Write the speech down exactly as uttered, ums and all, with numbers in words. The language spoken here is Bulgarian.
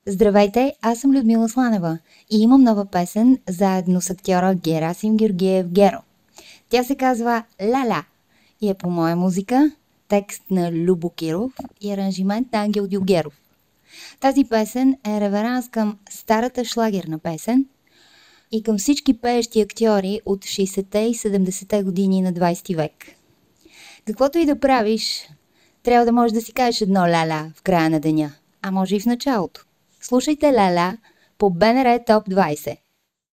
Здравейте, аз съм Людмила Сланева и имам нова песен заедно с актьора Герасим Георгиев Геро. Тя се казва «Ля-ля» и е по моя музика, текст на Любо Киров и аранжимент на Ангел Дюгеров. Тази песен е реверанс към старата шлагерна песен и към всички пеещи актьори от шейсетте и седемдесетте години на двайсети век. Каквото и да правиш, трябва да можеш да си кажеш едно «ля-ля» в края на деня, а може и в началото. Слушайте «Ля-ля» по БНР Топ двайсет.